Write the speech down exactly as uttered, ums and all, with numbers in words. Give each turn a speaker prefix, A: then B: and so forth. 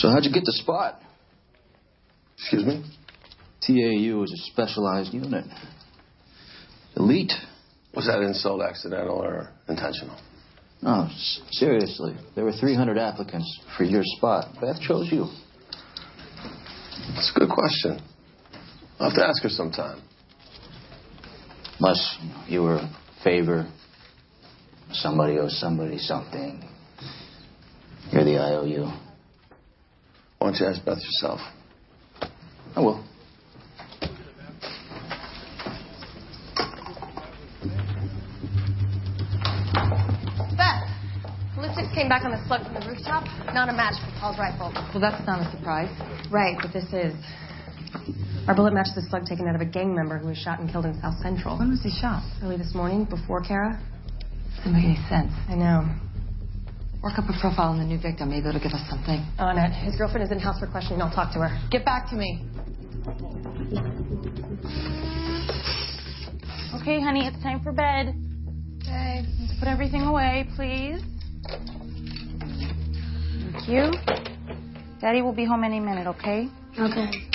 A: So how'd you get the spot?
B: Excuse me?
A: T A U is a specialized unit. Elite.
B: Was that insult accidental or intentional?
A: No, s- seriously. There were three hundred applicants for your spot. Beth chose you.
B: That's a good question. I'll have to ask her sometime.
A: Unless you were a favor. Somebody owes somebody something. You're the I O U.
B: Why don't you ask Beth yourself?
A: I will.
C: Beth, ballistics came back on the slug from the rooftop. Not a match for Paul's rifle.
D: Well, that's not a surprise.
C: Right, but this is. Our bullet matched the slug taken out of a gang member who was shot and killed in South Central.
D: When was he shot?
C: Early this morning, before Kara.
D: Doesn't make any sense.
C: I know.
D: Work up a profile on the new victim. Maybe it'll give us something.
C: On it. His girlfriend is in house for questioning. I'll talk to her.
D: Get back to me.
E: Okay, honey, it's time for bed.
C: Okay.
E: Let's put everything away, please. Thank you. Daddy will be home any minute, okay?
C: Okay.